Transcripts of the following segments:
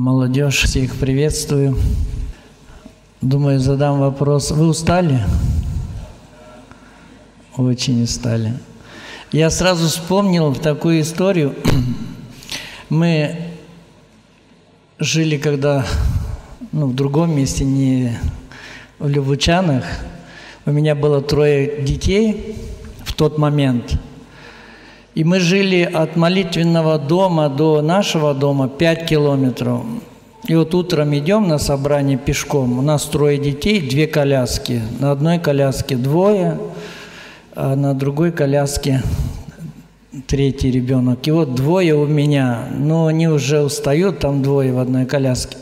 Молодежь, всех приветствую. Думаю, задам вопрос. Вы устали? Очень устали. Я сразу вспомнил такую историю. Мы жили когда в другом месте, не в Любучанах. У меня было 3 детей в тот момент. И мы жили от молитвенного дома до нашего дома 5 километров. И вот утром идем на собрание пешком. У нас 3 детей, 2 коляски. На одной коляске 2, а на другой коляске 3 ребенок. И вот 2 у меня. Но они уже устают, там 2 в одной коляске.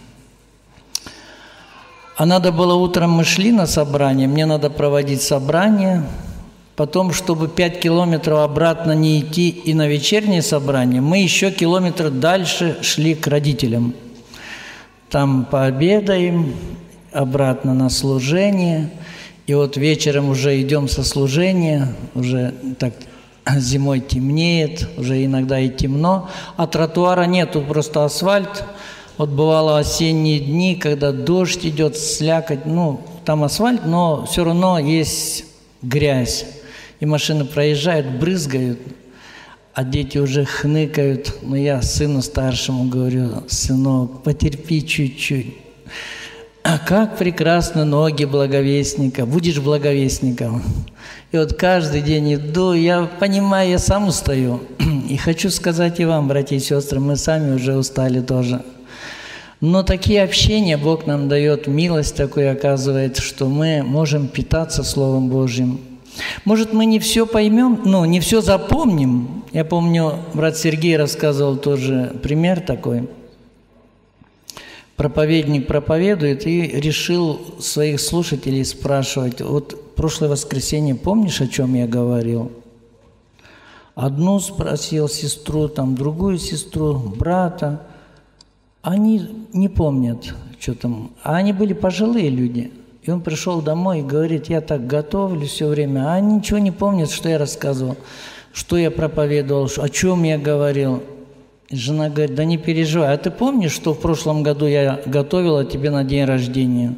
А надо было утром, мы шли на собрание, мне надо проводить собрание. Потом, чтобы 5 километров обратно не идти и на вечернее собрание, мы еще километр дальше шли к родителям. Там пообедаем, обратно на служение. И вот вечером уже идем со служения, уже так зимой темнеет, уже иногда и темно. А тротуара нет, тут просто асфальт. Вот бывало осенние дни, когда дождь идет, слякоть, там асфальт, но все равно есть грязь. И машины проезжают, брызгают, а дети уже хныкают. Но я сыну старшему говорю: сынок, потерпи чуть-чуть. А как прекрасны ноги благовестника, будешь благовестником. И вот каждый день иду, я понимаю, я сам устаю. И хочу сказать и вам, братья и сестры, мы сами уже устали тоже. Но такие общения Бог нам дает, милость такую оказывает, что мы можем питаться Словом Божьим. Может, мы не все поймем, не все запомним. Я помню, брат Сергей рассказывал тоже пример такой. Проповедник проповедует и решил своих слушателей спрашивать: вот прошлое воскресенье, помнишь, о чем я говорил? Одну спросил сестру, другую сестру, брата. Они не помнят, что там. А они были пожилые люди. И он пришел домой и говорит: я так готовлю все время, а они ничего не помнят, что я рассказывал, что я проповедовал, о чем я говорил. И жена говорит: да не переживай, а ты помнишь, что в прошлом году я готовила тебе на день рождения?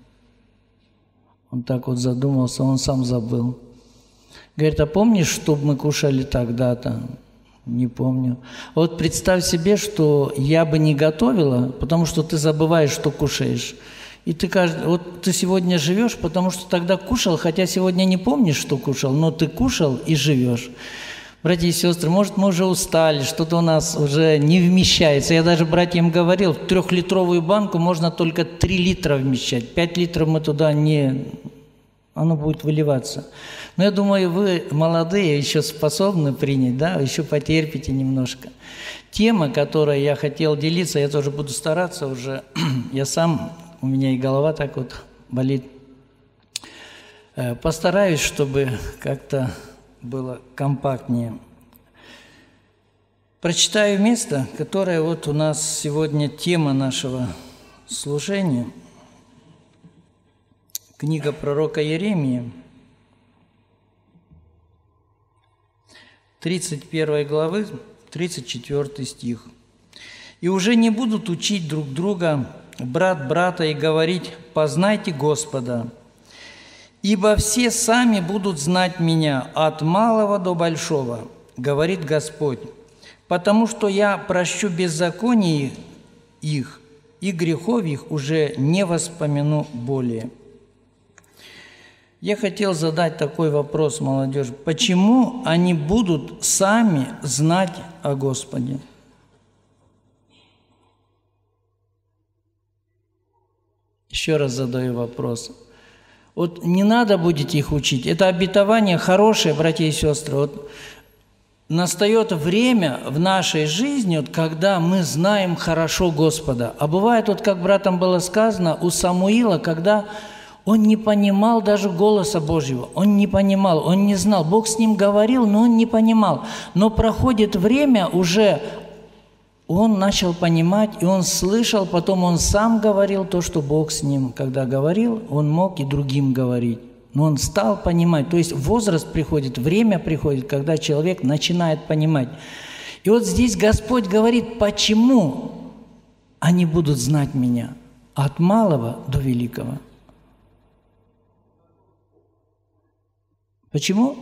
Он так вот задумался, он сам забыл. Говорит: а помнишь, что мы кушали тогда-то? Не помню. Вот представь себе, что я бы не готовила, потому что ты забываешь, что кушаешь. И ты сегодня живешь, потому что тогда кушал, хотя сегодня не помнишь, что кушал, но ты кушал и живешь. Братья и сестры, может, мы уже устали, что-то у нас уже не вмещается. Я даже братьям говорил, в 3-литровую банку можно только 3 литра вмещать. 5 литров мы туда оно будет выливаться. Но я думаю, вы молодые, еще способны принять, да, еще потерпите немножко. Тема, которой я хотел делиться, я тоже буду стараться уже, у меня и голова так вот болит. Постараюсь, чтобы как-то было компактнее. Прочитаю место, которое вот у нас сегодня тема нашего служения. Книга пророка Иеремии, 31 главы, 34 стих. «И уже не будут учить друг друга, брат брата, и говорить: познайте Господа, ибо все сами будут знать Меня, от малого до большого, говорит Господь, потому что Я прощу беззаконие их, и грехов их уже не воспомяну более». Я хотел задать такой вопрос, молодежь. Почему они будут сами знать о Господе? Еще раз задаю вопрос. Вот не надо будет их учить. Это обетование хорошее, братья и сестры. Вот настает время в нашей жизни, когда мы знаем хорошо Господа. А бывает, как братам было сказано, у Самуила, когда он не понимал даже голоса Божьего. Он не понимал, он не знал. Бог с ним говорил, но он не понимал. Но проходит время, уже он начал понимать, и он слышал, потом он сам говорил то, что Бог с ним, когда говорил, он мог и другим говорить. Но он стал понимать. То есть возраст приходит, время приходит, когда человек начинает понимать. И вот здесь Господь говорит, почему они будут знать Меня от малого до великого. Почему?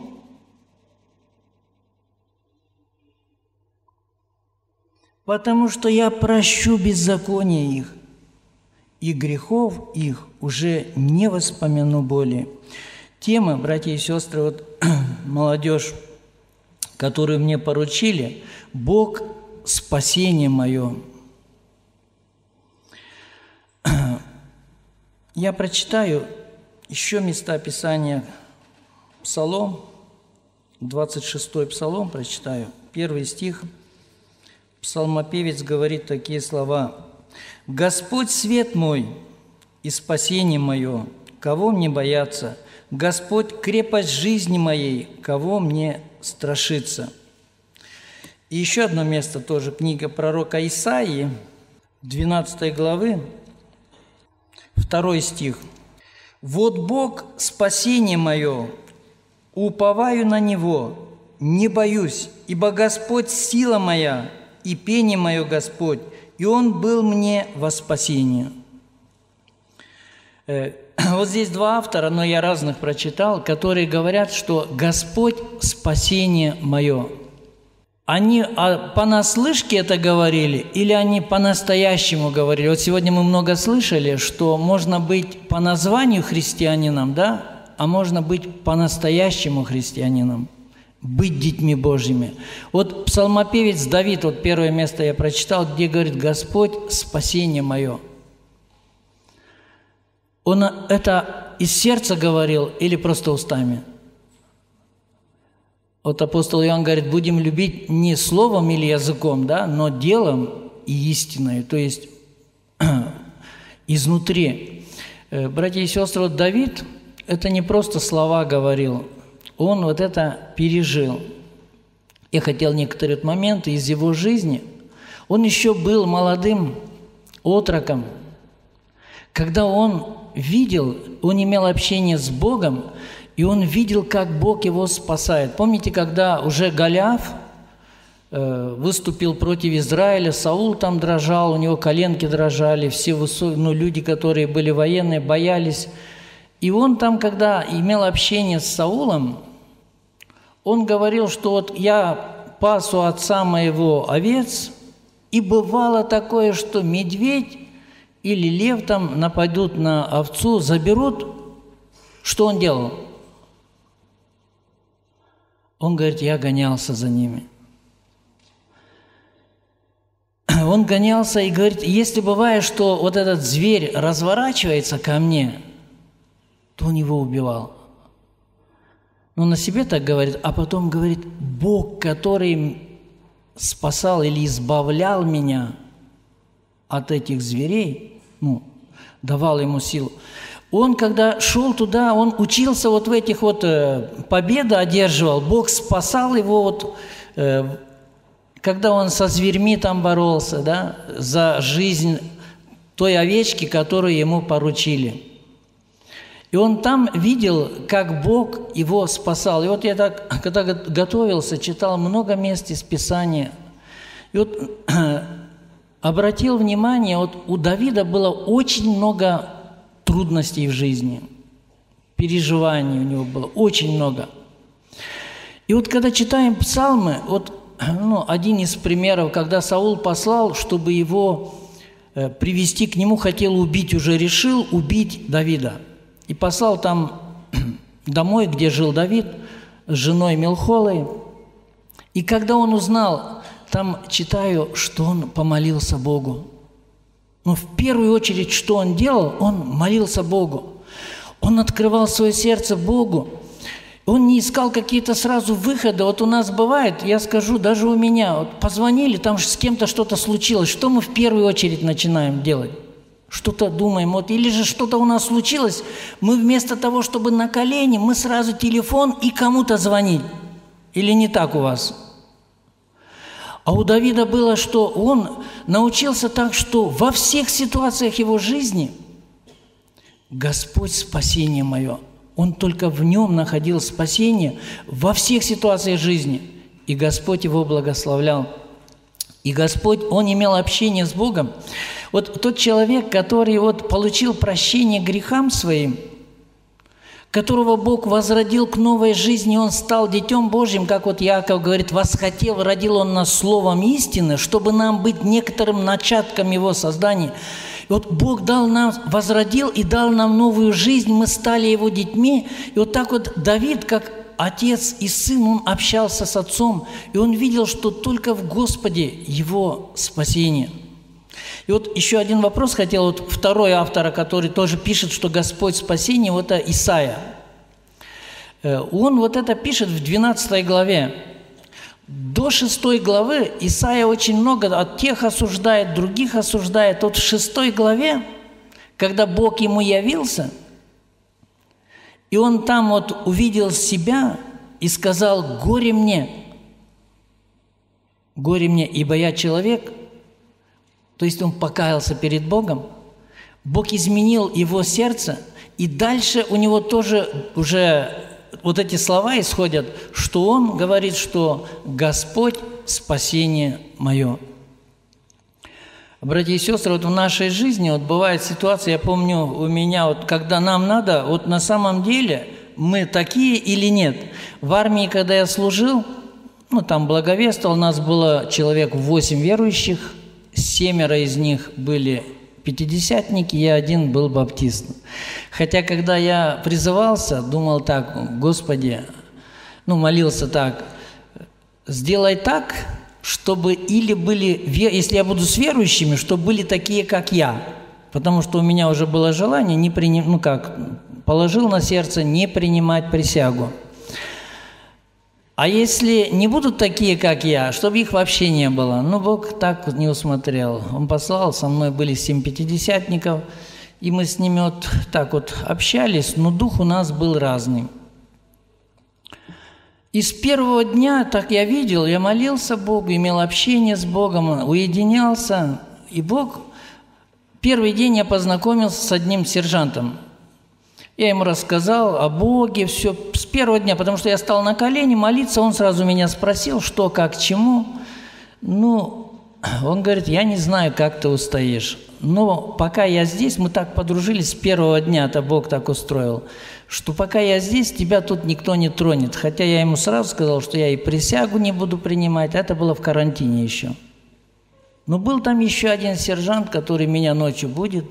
Потому что я прощу беззакония их, и грехов их уже не воспомяну более. Тема, братья и сестры, вот молодежь, которую мне поручили, Бог – спасение мое. Я прочитаю еще места Писания. Псалом, 26-й Псалом прочитаю, 1 стих. Псалмопевец говорит такие слова: «Господь свет мой и спасение мое, кого мне бояться? Господь крепость жизни моей, кого мне страшиться?» И еще одно место тоже, книга пророка Исаии, 12 главы, 2 стих. «Вот Бог спасение мое, уповаю на Него, не боюсь, ибо Господь сила моя, и пение мое Господь, и Он был мне во спасение». Вот здесь два автора, но я разных прочитал, которые говорят, что Господь – спасение мое. Они понаслышке это говорили или они по-настоящему говорили? Вот сегодня мы много слышали, что можно быть по названию христианином, да, а можно быть по-настоящему христианином, быть детьми Божьими. Вот псалмопевец Давид, вот первое место я прочитал, где говорит: «Господь – спасение мое». Он это из сердца говорил или просто устами? Вот апостол Иоанн говорит: будем любить не словом или языком, да, но делом и истиной, то есть изнутри. Братья и сестры, вот Давид это не просто слова говорил, он вот это пережил. Я хотел некоторые моменты из его жизни. Он еще был молодым отроком, когда он видел, он имел общение с Богом, и он видел, как Бог его спасает. Помните, когда уже Голиаф выступил против Израиля, Саул там дрожал, у него коленки дрожали, все люди, которые были военные, боялись. И он там, когда имел общение с Саулом, он говорил, что вот я пас у отца моего овец, и бывало такое, что медведь или лев там нападут на овцу, заберут. Что он делал? Он говорит: я гонялся за ними. Он гонялся и говорит: если бывает, что вот этот зверь разворачивается ко мне, то он его убивал. Он на себе так говорит, а потом говорит: Бог, который спасал или избавлял меня от этих зверей, давал ему силу. Он, когда шел туда, он учился вот в этих вот победы одерживал. Бог спасал его вот, когда он со зверьми там боролся, да, за жизнь той овечки, которую ему поручили. И он там видел, как Бог его спасал. И вот я так, когда готовился, читал много мест из Писания. И вот обратил внимание, вот у Давида было очень много трудностей в жизни, переживаний у него было очень много. И вот когда читаем псалмы, вот один из примеров, когда Саул послал, чтобы его привести к нему, хотел убить, уже решил убить Давида. И послал там домой, где жил Давид, с женой Милхолой. И когда он узнал, там читаю, что он помолился Богу. Но в первую очередь, что он делал? Он молился Богу. Он открывал свое сердце Богу. Он не искал какие-то сразу выходы. Вот у нас бывает, я скажу, даже у меня, вот позвонили, там с кем-то что-то случилось. Что мы в первую очередь начинаем делать? Что-то думаем, вот, или же что-то у нас случилось, мы вместо того, чтобы на колени, мы сразу телефон и кому-то звонить. Или не так у вас? А у Давида было, что он научился так, что во всех ситуациях его жизни Господь спасение мое. Он только в нем находил спасение во всех ситуациях жизни. И Господь его благословлял. И Господь, он имел общение с Богом. Вот тот человек, который вот получил прощение грехам своим, которого Бог возродил к новой жизни, он стал Детем Божьим, как вот Иаков говорит, восхотел, родил он нас словом истины, чтобы нам быть некоторым начатком Его создания. И вот Бог дал нам, возродил и дал нам новую жизнь, мы стали Его детьми. И вот так вот Давид, как отец и сын, он общался с отцом, и он видел, что только в Господе его спасение. И вот еще один вопрос хотел, вот второй автор, который тоже пишет, что Господь спасение, вот это Исаия. Он вот это пишет в 12 главе. До 6 главы Исаия очень много от тех осуждает, других осуждает. Вот в 6 главе, когда Бог ему явился, и он там вот увидел себя и сказал: «Горе мне, ибо я человек». То есть он покаялся перед Богом, Бог изменил его сердце, и дальше у него тоже уже вот эти слова исходят, что он говорит, что «Господь – спасение мое». Братья и сестры, вот в нашей жизни вот бывает ситуация, я помню у меня, вот когда нам надо, вот на самом деле мы такие или нет. В армии, когда я служил, там благовествовал, у нас было человек 8 верующих, 7 из них были пятидесятники, я один был баптист. Хотя, когда я призывался, думал так: Господи, молился так, сделай так, чтобы или были, если я буду с верующими, чтобы были такие, как я. Потому что у меня уже было желание положил на сердце не принимать присягу. А если не будут такие, как я, чтобы их вообще не было? Бог так не усмотрел. Он послал, со мной были 7 пятидесятников, и мы с ними вот так вот общались, но дух у нас был разный. И с первого дня, так я видел, я молился Богу, имел общение с Богом, уединялся. И Бог, первый день я познакомился с одним сержантом. Я ему рассказал о Боге, все с первого дня, потому что я стал на колени молиться, он сразу меня спросил, что, как, чему. Он говорит: я не знаю, как ты устоишь, но пока я здесь, мы так подружились с первого дня, это Бог так устроил, что пока я здесь, тебя тут никто не тронет. Хотя я ему сразу сказал, что я и присягу не буду принимать, это было в карантине еще. Но был там еще один сержант, который меня ночью будет,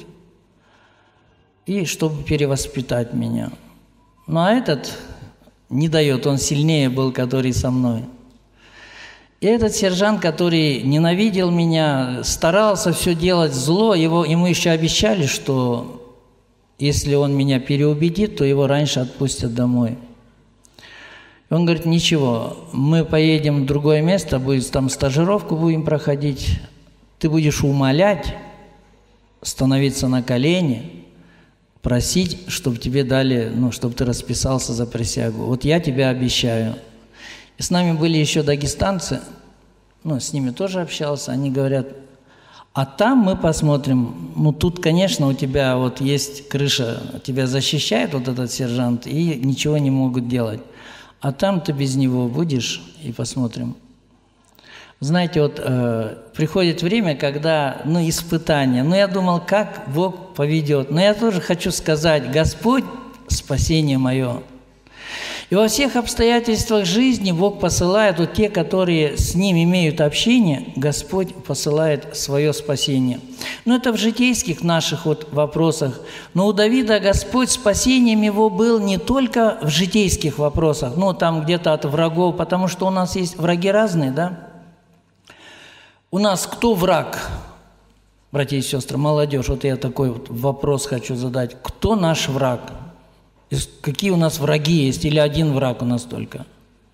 и чтобы перевоспитать меня. А этот не дает, он сильнее был, который со мной. И этот сержант, который ненавидел меня, старался все делать зло, ему еще обещали, что если он меня переубедит, то его раньше отпустят домой. И он говорит: ничего, мы поедем в другое место, там стажировку будем проходить, ты будешь умолять, становиться на колени, просить, чтобы тебе дали, чтобы ты расписался за присягу. Вот я тебе обещаю. И с нами были еще дагестанцы, с ними тоже общался, они говорят: а там мы посмотрим, тут, конечно, у тебя вот есть крыша, тебя защищает вот этот сержант, и ничего не могут делать. А там ты без него будешь, и посмотрим. Знаете, вот приходит время, когда, испытания. Я думал, как Бог поведет. Но я тоже хочу сказать: Господь – спасение мое. И во всех обстоятельствах жизни Бог посылает, вот те, которые с Ним имеют общение, Господь посылает свое спасение. Это в житейских наших вопросах. Но у Давида Господь спасением его был не только в житейских вопросах, там где-то от врагов, потому что у нас есть враги разные, да? У нас кто враг, братья и сестры, молодежь? Вот я такой вопрос хочу задать. Кто наш враг? Какие у нас враги есть? Или один враг у нас только?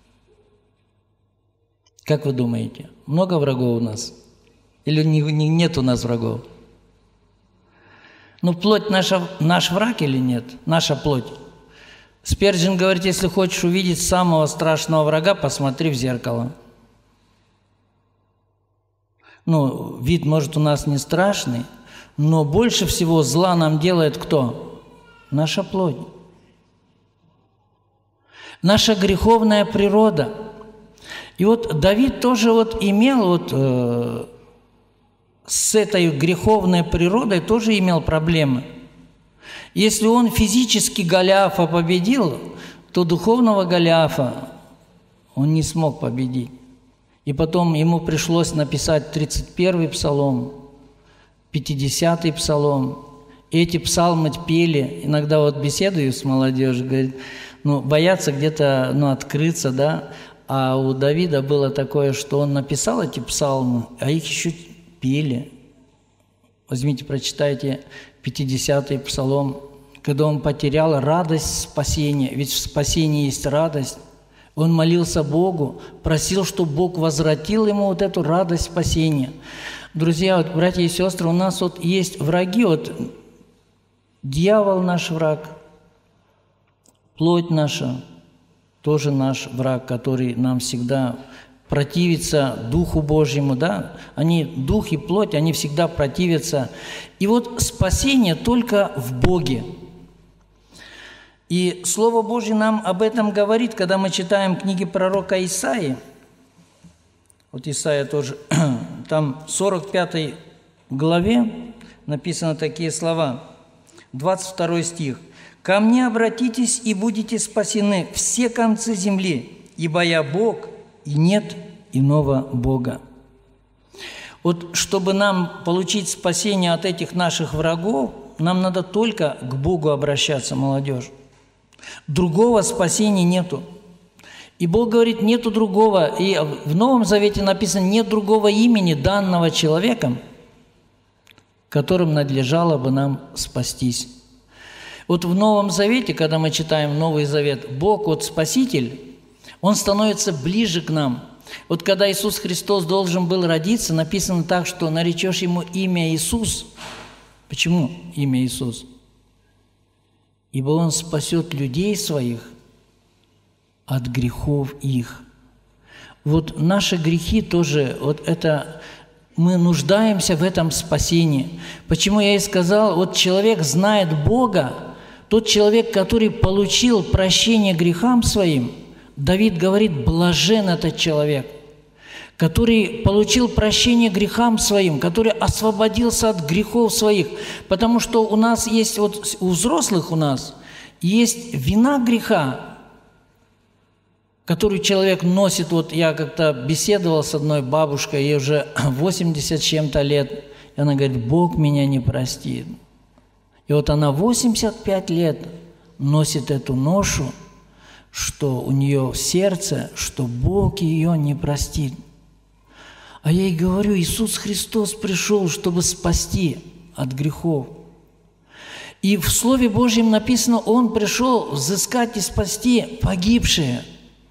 Как вы думаете? Много врагов у нас? Или нет у нас врагов? Плоть наш враг или нет? Наша плоть. Спержин говорит: если хочешь увидеть самого страшного врага, посмотри в зеркало. Вид, может, у нас не страшный, но больше всего зла нам делает кто? Наша плоть. Наша греховная природа. И Давид тоже имел с этой греховной природой тоже имел проблемы. Если он физически Голиафа победил, то духовного Голиафа он не смог победить. И потом ему пришлось написать 31-й псалом, 50-й псалом. Эти псалмы пели. Иногда вот беседую с молодежью, говорит, боятся где-то открыться, да. А у Давида было такое, что он написал эти псалмы, а их еще пели. Возьмите, прочитайте 50-й псалом, когда он потерял радость спасения, ведь в спасении есть радость. Он молился Богу, просил, чтобы Бог возвратил ему вот эту радость спасения. Друзья, вот, братья и сестры, у нас вот есть враги, вот дьявол наш враг, плоть наша тоже наш враг, который нам всегда противится Духу Божьему, да? Они, Дух и плоть, они всегда противятся. И вот спасение только в Боге. И Слово Божье нам об этом говорит, когда мы читаем книги пророка Исаии. Вот Исаия тоже, там в 45 главе написаны такие слова, 22 стих. «Ко мне обратитесь, и будете спасены все концы земли, ибо я Бог, и нет иного Бога». Вот чтобы нам получить спасение от этих наших врагов, нам надо только к Богу обращаться, молодежь. Другого спасения нету. И Бог говорит, нету другого. И в Новом Завете написано, нет другого имени, данного человеком, которым надлежало бы нам спастись. Вот в Новом Завете, когда мы читаем Новый Завет, Бог, вот Спаситель, Он становится ближе к нам. Вот когда Иисус Христос должен был родиться, написано так, что наречешь Ему имя Иисус. Почему имя Иисус? Ибо Он спасет людей своих от грехов их. Вот наши грехи тоже, вот это, мы нуждаемся в этом спасении. Почему я и сказал, вот человек знает Бога, тот человек, который получил прощение грехам своим, Давид говорит, блажен этот человек, который получил прощение грехам своим, который освободился от грехов своих. Потому что у нас есть, вот у взрослых у нас есть вина греха, которую человек носит. Вот я как-то беседовал с одной бабушкой, ей уже 80 с чем-то лет, и она говорит, Бог меня не простит. И вот она 85 лет носит эту ношу, что у нее в сердце, что Бог ее не простит. А я ей говорю, Иисус Христос пришел, чтобы спасти от грехов. И в Слове Божьем написано, Он пришел взыскать и спасти погибшие.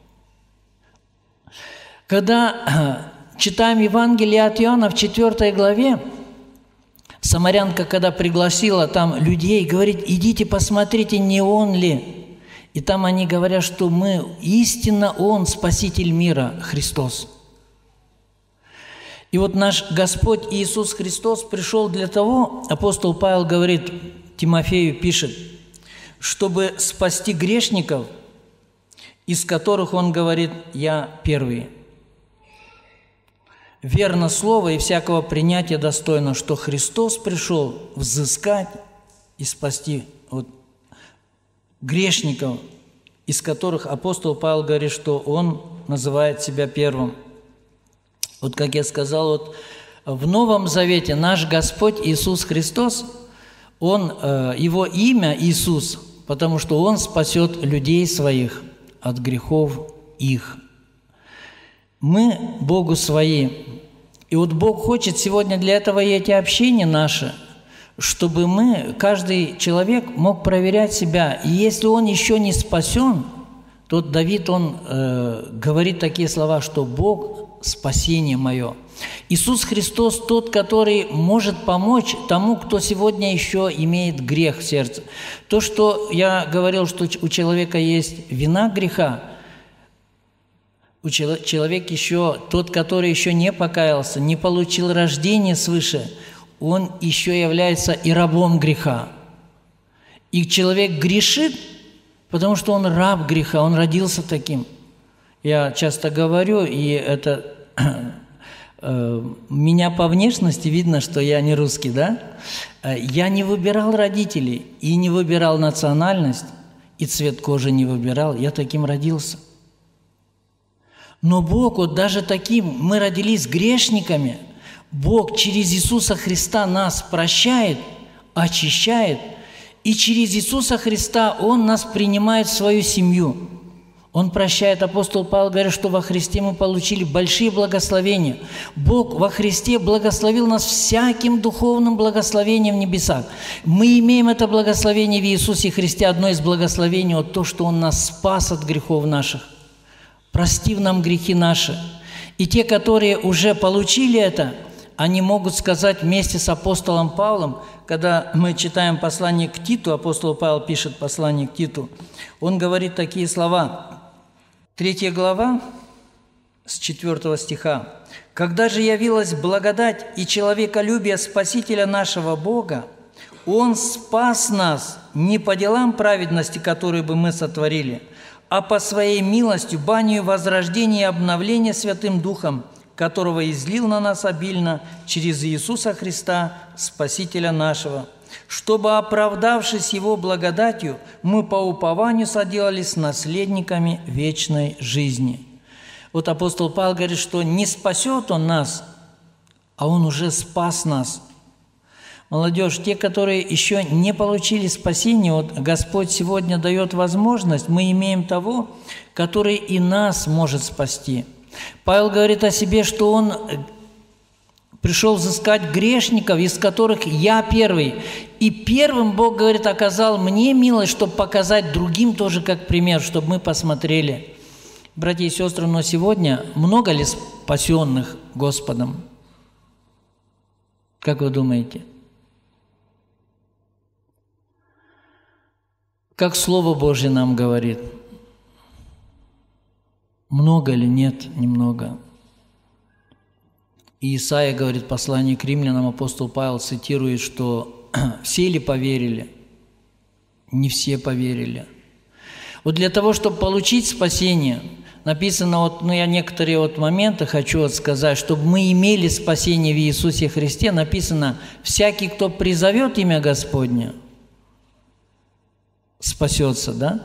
Когда читаем Евангелие от Иоанна в 4 главе, самарянка, когда пригласила там людей, говорит, идите посмотрите, не Он ли. И там они говорят, что мы, истинно Он, Спаситель мира, Христос. И вот наш Господь Иисус Христос пришел для того, апостол Павел говорит, Тимофею пишет, чтобы спасти грешников, из которых он говорит, я первый. Верно слово и всякого принятия достойно, что Христос пришел взыскать и спасти грешников, из которых апостол Павел говорит, что он называет себя первым. Вот как я сказал, вот в Новом Завете наш Господь Иисус Христос, Его имя Иисус, потому что Он спасет людей своих от грехов их. Мы Богу свои. И вот Бог хочет сегодня для этого и эти общения наши, чтобы мы, каждый человек мог проверять себя. И если он еще не спасен, то Давид, он говорит такие слова, что Бог – спасение мое. Иисус Христос тот, который может помочь тому, кто сегодня еще имеет грех в сердце. То, что я говорил, что у человека есть вина греха, человек еще, тот, который еще не покаялся, не получил рождение свыше, он еще является и рабом греха. И человек грешит, потому что он раб греха, он родился таким. Я часто говорю, и это Меня по внешности видно, что я не русский, да? Я не выбирал родителей и не выбирал национальность, и цвет кожи не выбирал. Я таким родился. Но Бог, вот даже таким, мы родились грешниками, Бог через Иисуса Христа нас прощает, очищает, и через Иисуса Христа Он нас принимает в свою семью. Он прощает. Апостол Павел говорит, что во Христе мы получили большие благословения. Бог во Христе благословил нас всяким духовным благословением в небесах. Мы имеем это благословение в Иисусе Христе. Одно из благословений – вот то, что Он нас спас от грехов наших, простив нам грехи наши. И те, которые уже получили это, они могут сказать вместе с апостолом Павлом, когда мы читаем послание к Титу, апостол Павел пишет послание к Титу, он говорит такие слова, 3 глава, с 4 стиха. «Когда же явилась благодать и человеколюбие Спасителя нашего Бога, Он спас нас не по делам праведности, которые бы мы сотворили, а по Своей милости, банию возрождения и обновления Святым Духом, которого излил на нас обильно через Иисуса Христа, Спасителя нашего, чтобы, оправдавшись Его благодатью, мы по упованию соделались наследниками вечной жизни». Вот апостол Павел говорит, что не спасет Он нас, а Он уже спас нас. Молодежь, те, которые еще не получили спасение, вот Господь сегодня дает возможность, мы имеем того, который и нас может спасти. Павел говорит о себе, что он пришел взыскать грешников, из которых я первый. И первым, Бог говорит, оказал мне милость, чтобы показать другим тоже как пример, чтобы мы посмотрели. Братья и сестры, но сегодня много ли спасенных Господом? Как вы думаете? Как Слово Божье нам говорит? Много ли? Нет, немного. И Исаия говорит в послании к римлянам, апостол Павел цитирует, что все ли поверили? Не все поверили. Вот для того, чтобы получить спасение, написано, вот, я некоторые моменты хочу сказать, чтобы мы имели спасение в Иисусе Христе, написано, всякий, кто призовет имя Господне, спасется, да?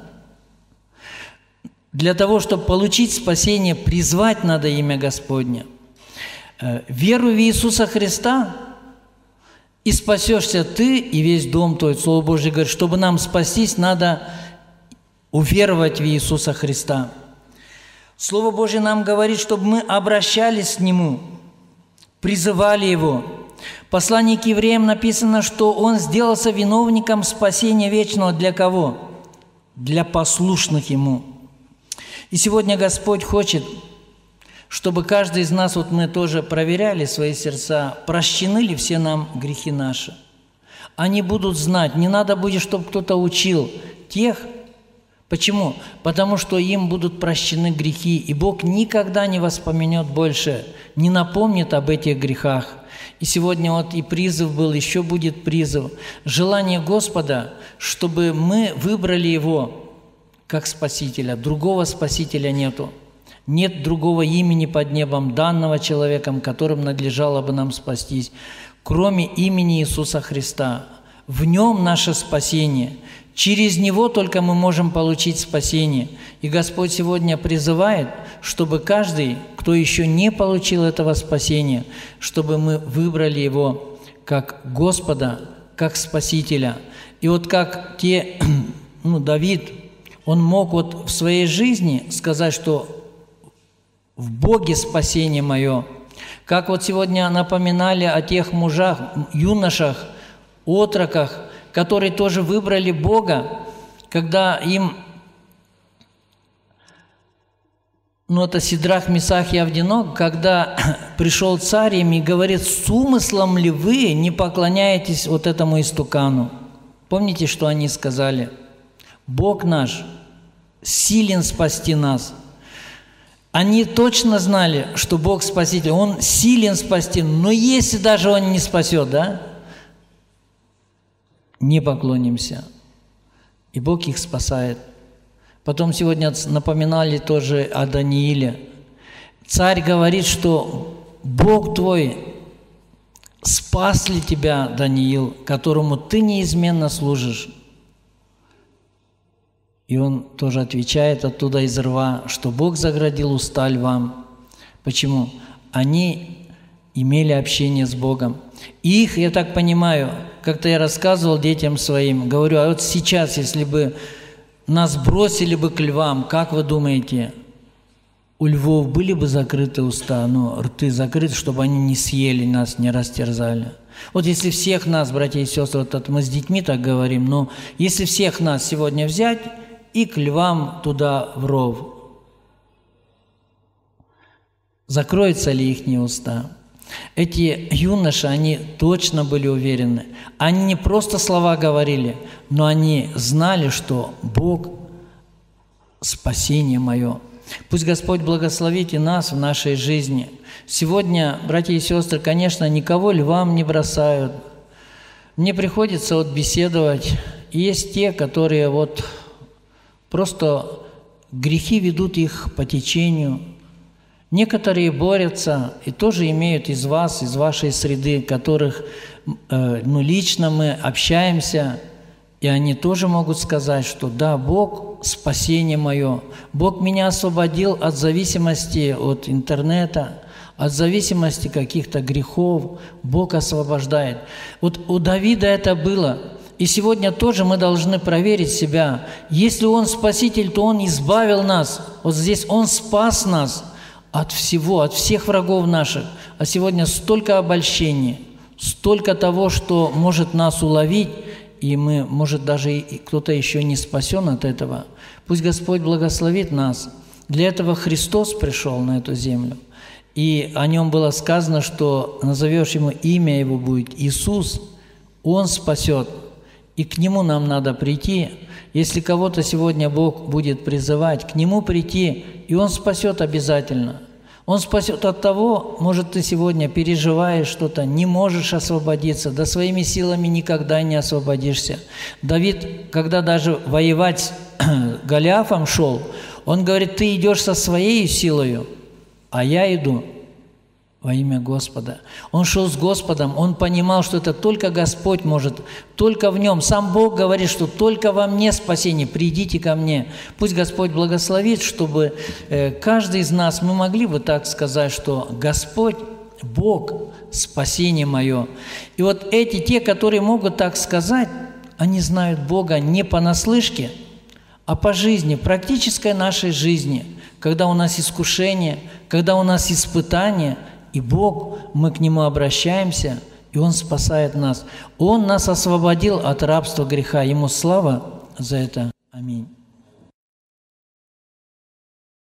Для того, чтобы получить спасение, призвать надо имя Господне. Веруй в Иисуса Христа, и спасешься ты и весь дом твой. Слово Божье говорит, чтобы нам спастись, надо уверовать в Иисуса Христа. Слово Божье нам говорит, чтобы мы обращались к Нему, призывали Его. В послании к евреям написано, что Он сделался виновником спасения вечного для кого? Для послушных Ему. И сегодня Господь хочет, чтобы каждый из нас, мы тоже проверяли свои сердца, прощены ли все нам грехи наши. Они будут знать, не надо будет, чтобы кто-то учил тех. Почему? Потому что им будут прощены грехи, и Бог никогда не воспомянет больше, не напомнит об этих грехах. И сегодня и призыв был, еще будет призыв. Желание Господа, чтобы мы выбрали Его как Спасителя. Другого Спасителя нету. Нет другого имени под небом, данного человеком, которым надлежало бы нам спастись, кроме имени Иисуса Христа. В Нем наше спасение. Через Него только мы можем получить спасение. И Господь сегодня призывает, чтобы каждый, кто еще не получил этого спасения, чтобы мы выбрали Его как Господа, как Спасителя. И как Давид, он мог в своей жизни сказать, что в Боге спасение мое. Как сегодня напоминали о тех мужах, юношах, отроках, которые тоже выбрали Бога, когда им, это Сидрах, Месах и Авдиног, когда пришел царь им и говорит, с умыслом ли вы не поклоняетесь этому истукану? Помните, что они сказали? Бог наш силен спасти нас. Они точно знали, что Бог Спаситель, Он силен спасти, но если даже Он не спасет, не поклонимся. И Бог их спасает. Потом сегодня напоминали тоже о Данииле. Царь говорит, что Бог твой спас ли тебя, Даниил, которому ты неизменно служишь? И он тоже отвечает оттуда из рва, что Бог заградил уста львам. Почему? Они имели общение с Богом. И их, я так понимаю, как-то я рассказывал детям своим, говорю, а вот сейчас, если бы нас бросили бы к львам, как вы думаете, у львов были бы закрыты уста, рты закрыты, чтобы они не съели нас, не растерзали? Вот если всех нас, братья и сестры, вот это мы с детьми так говорим, но если всех нас сегодня взять и к львам туда в ров, закроются ли их уста? Эти юноши, они точно были уверены. Они не просто слова говорили, но они знали, что Бог – спасение мое. Пусть Господь благословит и нас в нашей жизни. Сегодня, братья и сестры, конечно, никого львам не бросают. Мне приходится беседовать. И есть те, которые просто грехи ведут их по течению. Некоторые борются и тоже имеют из вас, из вашей среды, которых лично мы общаемся, и они тоже могут сказать, что да, Бог – спасение мое, Бог меня освободил от зависимости от интернета, от зависимости каких-то грехов, Бог освобождает. Вот у Давида это было. И сегодня тоже мы должны проверить себя. Если Он Спаситель, то Он избавил нас. Вот здесь Он спас нас от всего, от всех врагов наших. А сегодня столько обольщений, столько того, что может нас уловить, и мы, может, даже кто-то еще не спасен от этого. Пусть Господь благословит нас. Для этого Христос пришел на эту землю. И о Нем было сказано, что назовешь Ему имя Его будет Иисус, Он спасет. И к Нему нам надо прийти. Если кого-то сегодня Бог будет призывать, к Нему прийти, и Он спасет обязательно. Он спасет от того, может, ты сегодня переживаешь что-то, не можешь освободиться, да своими силами никогда не освободишься. Давид, когда даже воевать с Голиафом шел, он говорит, ты идешь со своей силою, а я иду во имя Господа. Он шел с Господом, он понимал, что это только Господь может, только в Нем. Сам Бог говорит, что только во мне спасение, придите ко мне. Пусть Господь благословит, чтобы каждый из нас, мы могли бы так сказать, что Господь, Бог, спасение мое. И вот те, которые могут так сказать, они знают Бога не понаслышке, а по жизни, практической нашей жизни, когда у нас искушение, когда у нас испытания, и Бог, мы к Нему обращаемся, и Он спасает нас. Он нас освободил от рабства греха. Ему слава за это. Аминь.